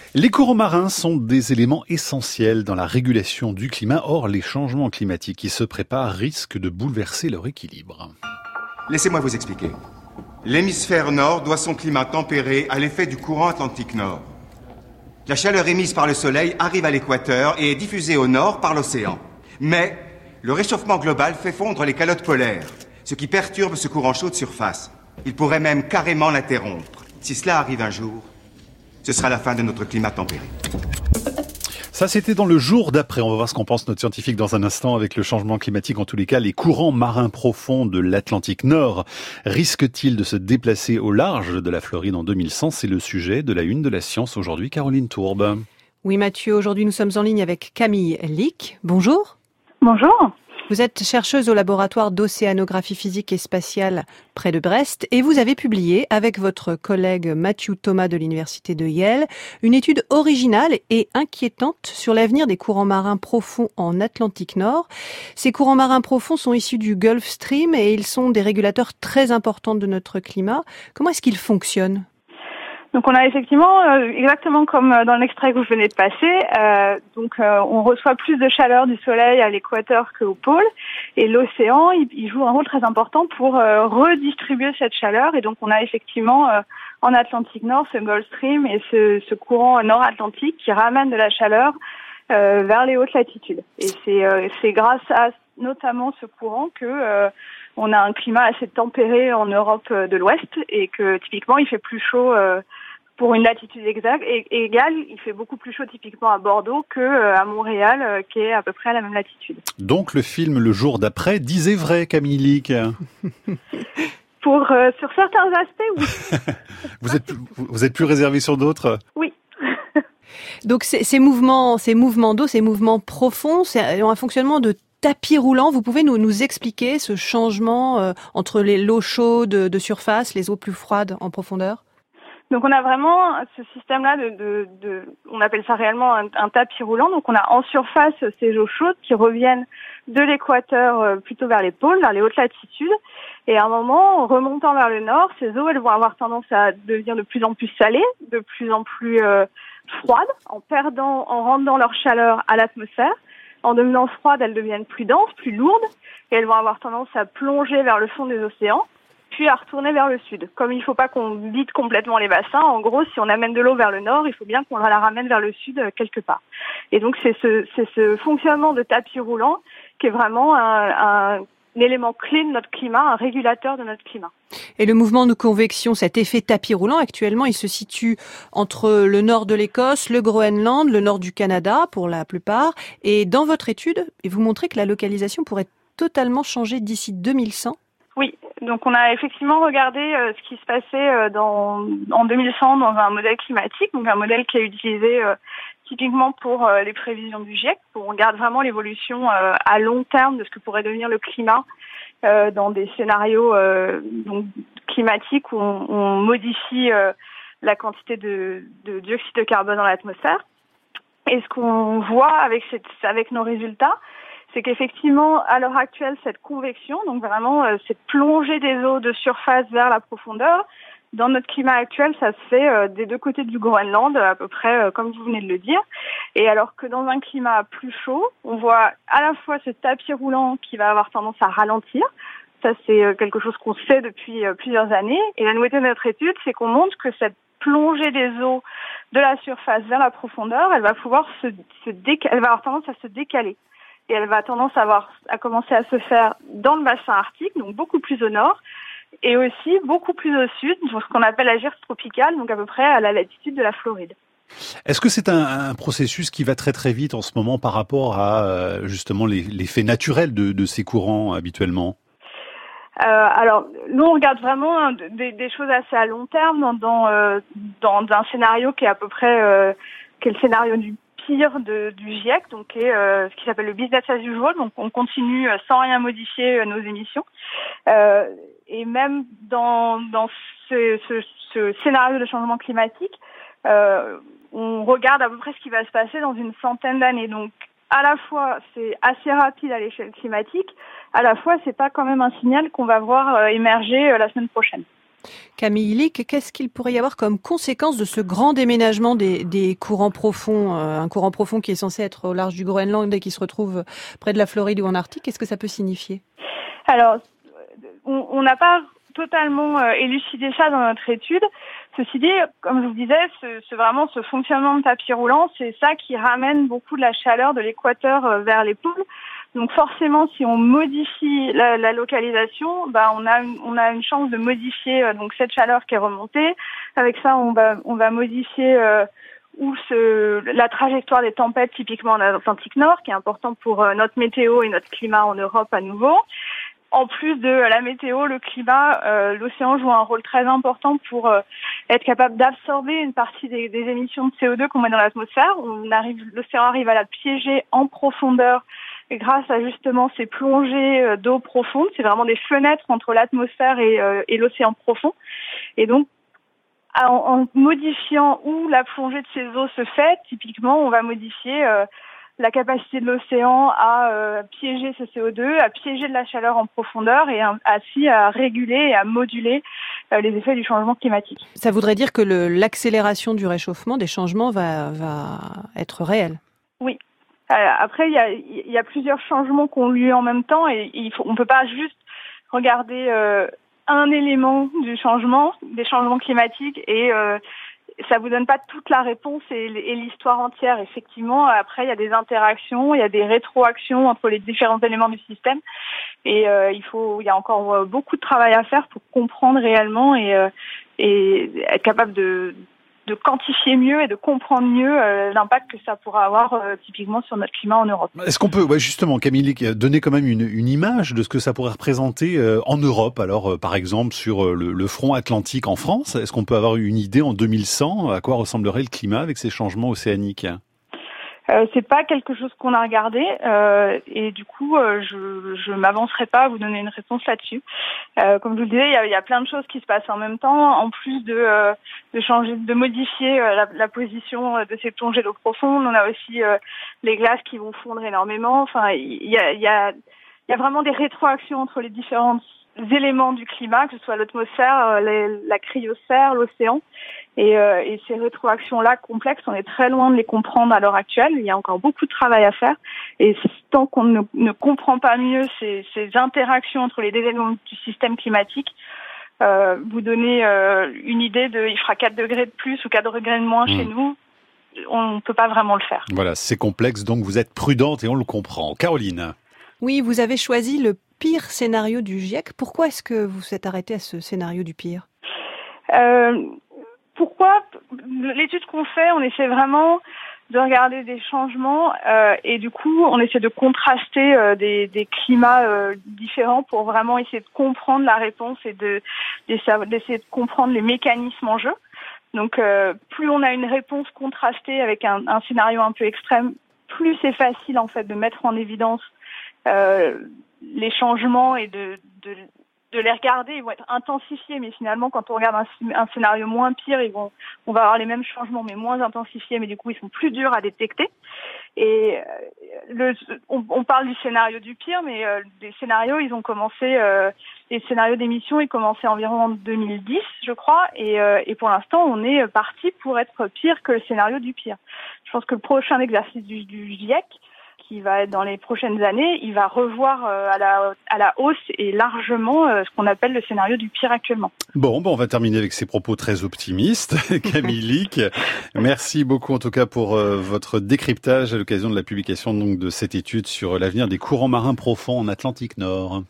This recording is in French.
Les courants marins sont des éléments essentiels dans la régulation du climat. Or, les changements climatiques qui se préparent risquent de bouleverser leur équilibre. Laissez-moi vous expliquer. L'hémisphère nord doit son climat tempéré à l'effet du courant Atlantique Nord. La chaleur émise par le soleil arrive à l'équateur et est diffusée au nord par l'océan. Mais le réchauffement global fait fondre les calottes polaires, ce qui perturbe ce courant chaud de surface. Il pourrait même carrément l'interrompre. Si cela arrive un jour, ce sera la fin de notre climat tempéré. Ça, c'était dans le jour d'après. On va voir ce qu'en pense notre scientifique dans un instant. Avec le changement climatique, en tous les cas, les courants marins profonds de l'Atlantique Nord risquent-ils de se déplacer au large de la Floride en 2100? C'est le sujet de la une de la science aujourd'hui. Caroline Tourbe. Oui, Mathieu, aujourd'hui nous sommes en ligne avec Camille Lick. Bonjour. Bonjour. Vous êtes chercheuse au laboratoire d'océanographie physique et spatiale près de Brest et vous avez publié avec votre collègue Matthew Thomas de l'université de Yale une étude originale et inquiétante sur l'avenir des courants marins profonds en Atlantique Nord. Ces courants marins profonds sont issus du Gulf Stream et ils sont des régulateurs très importants de notre climat. Comment est-ce qu'ils fonctionnent ? Donc on a effectivement, exactement comme dans l'extrait que vous venez de passer, on reçoit plus de chaleur du soleil à l'équateur qu'au pôle, et l'océan il joue un rôle très important pour redistribuer cette chaleur, et donc on a effectivement en Atlantique Nord ce Gulf Stream et ce courant nord-atlantique qui ramène de la chaleur vers les hautes latitudes. Et c'est grâce à notamment ce courant que on a un climat assez tempéré en Europe de l'Ouest et que typiquement il fait plus chaud pour une latitude exacte et égale, il fait beaucoup plus chaud typiquement à Bordeaux que à Montréal qui est à peu près à la même latitude. Donc le film Le jour d'après disait vrai, Camille Lick. Sur certains aspects, oui. Vous êtes plus réservé sur d'autres? Oui. Donc ces mouvements d'eau, ces mouvements profonds, c'est un fonctionnement de tapis roulant. Vous pouvez nous expliquer ce changement entre l'eau chaude de surface, les eaux plus froides en profondeur? Donc on a vraiment ce système-là on appelle ça réellement un tapis roulant. Donc on a en surface ces eaux chaudes qui reviennent de l'équateur plutôt vers les pôles, vers les hautes latitudes. Et à un moment, en remontant vers le nord, ces eaux elles vont avoir tendance à devenir de plus en plus salées, de plus en plus froides, en rendant leur chaleur à l'atmosphère. En devenant froides, elles deviennent plus denses, plus lourdes, et elles vont avoir tendance à plonger vers le fond des océans, puis à retourner vers le sud. Comme il ne faut pas qu'on vide complètement les bassins, en gros, si on amène de l'eau vers le nord, il faut bien qu'on la ramène vers le sud quelque part. Et donc, c'est ce fonctionnement de tapis roulant qui est vraiment un élément clé de notre climat, un régulateur de notre climat. Et le mouvement de convection, cet effet tapis roulant, actuellement, il se situe entre le nord de l'Écosse, le Groenland, le nord du Canada, pour la plupart. Et dans votre étude, vous montrez que la localisation pourrait totalement changer d'ici 2100. Oui, donc on a effectivement regardé ce qui se passait en 2100 dans un modèle climatique, donc un modèle qui est utilisé typiquement pour les prévisions du GIEC, où on regarde vraiment l'évolution à long terme de ce que pourrait devenir le climat dans des scénarios climatiques où on modifie la quantité de dioxyde de carbone dans l'atmosphère. Et ce qu'on voit avec nos résultats, c'est qu'effectivement, à l'heure actuelle, cette convection, donc vraiment cette plongée des eaux de surface vers la profondeur, dans notre climat actuel, ça se fait des deux côtés du Groenland, à peu près comme vous venez de le dire. Et alors que dans un climat plus chaud, on voit à la fois ce tapis roulant qui va avoir tendance à ralentir. Ça, c'est quelque chose qu'on sait depuis plusieurs années. Et la nouveauté de notre étude, c'est qu'on montre que cette plongée des eaux de la surface vers la profondeur, elle va pouvoir elle va avoir tendance à se décaler. Et elle va tendance à commencer à se faire dans le bassin arctique, donc beaucoup plus au nord, et aussi beaucoup plus au sud, dans ce qu'on appelle la gyre tropicale, donc à peu près à la latitude de la Floride. Est-ce que c'est un processus qui va très très vite en ce moment par rapport à justement l'effet naturel de ces courants habituellement? Alors, nous, on regarde vraiment des choses assez à long terme dans un scénario qui est à peu près qui est le scénario du pire du GIEC, donc qui est ce qui s'appelle le business as usual, donc on continue sans rien modifier nos émissions. Et même dans ce scénario de changement climatique, on regarde à peu près ce qui va se passer dans une centaine d'années. Donc, à la fois, c'est assez rapide à l'échelle climatique, à la fois, c'est pas quand même un signal qu'on va voir émerger la semaine prochaine. Camille Illick, qu'est-ce qu'il pourrait y avoir comme conséquence de ce grand déménagement des courants profonds, un courant profond qui est censé être au large du Groenland et qui se retrouve près de la Floride ou en Arctique? Qu'est-ce que ça peut signifier? Alors, on n'a pas totalement élucidé ça dans notre étude. Ceci dit, comme je vous disais, ce fonctionnement de tapis roulant, c'est ça qui ramène beaucoup de la chaleur de l'équateur vers les pôles. Donc forcément, si on modifie la localisation, on a une chance de modifier donc cette chaleur qui est remontée. Avec ça, on va modifier la trajectoire des tempêtes, typiquement en Atlantique Nord, qui est important pour notre météo et notre climat en Europe à nouveau. En plus de la météo, le climat, l'océan joue un rôle très important pour être capable d'absorber une partie des émissions de CO2 qu'on met dans l'atmosphère. L'océan arrive à la piéger en profondeur grâce à justement ces plongées d'eau profonde. C'est vraiment des fenêtres entre l'atmosphère et l'océan profond. Et donc, en modifiant où la plongée de ces eaux se fait, typiquement, on va modifier la capacité de l'océan à piéger ce CO2, à piéger de la chaleur en profondeur et ainsi à réguler et à moduler les effets du changement climatique. Ça voudrait dire que l'accélération du réchauffement, des changements, va être réelle. Oui. Après, il y a plusieurs changements qui ont lieu en même temps et on peut pas juste regarder un élément des changements climatiques et ça vous donne pas toute la réponse et l'histoire entière. Effectivement, après, il y a des interactions, il y a des rétroactions entre les différents éléments du système et il y a encore beaucoup de travail à faire pour comprendre réellement et être capable de quantifier mieux et de comprendre mieux l'impact que ça pourra avoir typiquement sur notre climat en Europe. Est-ce qu'on peut, justement, Camille, donner quand même une image de ce que ça pourrait représenter en Europe? Alors, par exemple, sur le front atlantique en France, est-ce qu'on peut avoir une idée en 2100 à quoi ressemblerait le climat avec ces changements océaniques? C'est pas quelque chose qu'on a regardé et du coup je m'avancerai pas à vous donner une réponse là-dessus. Comme je vous le disais, il y a plein de choses qui se passent en même temps, en plus de modifier la position de ces plongées d'eau profonde. On a aussi les glaces qui vont fondre énormément. Enfin, il y a vraiment des rétroactions entre les différents éléments du climat, que ce soit l'atmosphère, la cryosphère, l'océan. Et ces rétroactions-là complexes, on est très loin de les comprendre à l'heure actuelle. Il y a encore beaucoup de travail à faire. Et tant qu'on ne comprend pas mieux ces interactions entre les éléments du système climatique, vous donner une idée il fera 4 degrés de plus ou 4 degrés de moins chez nous, on ne peut pas vraiment le faire. Voilà, c'est complexe, donc vous êtes prudente et on le comprend. Caroline. Oui, vous avez choisi le pire scénario du GIEC. Pourquoi est-ce que vous vous êtes arrêté à ce scénario du pire? Pourquoi? L'étude qu'on fait, on essaie vraiment de regarder des changements et du coup, on essaie de contraster des climats différents pour vraiment essayer de comprendre la réponse et d'essayer de comprendre les mécanismes en jeu. Donc, plus on a une réponse contrastée avec un scénario un peu extrême, plus c'est facile en fait de mettre en évidence les changements et de les regarder. Ils vont être intensifiés, mais finalement, quand on regarde un scénario moins pire, on va avoir les mêmes changements, mais moins intensifiés, mais du coup, ils sont plus durs à détecter. Et on parle du scénario du pire, mais les scénarios, ils ont commencé, les scénarios d'émission, ils commençaient environ en 2010, je crois, et pour l'instant, on est parti pour être pire que le scénario du pire. Je pense que le prochain exercice du GIEC, qui va être dans les prochaines années, il va revoir à la hausse et largement ce qu'on appelle le scénario du pire actuellement. Bon, on va terminer avec ces propos très optimistes. Camille Illick, merci beaucoup en tout cas pour votre décryptage à l'occasion de la publication donc de cette étude sur l'avenir des courants marins profonds en Atlantique Nord.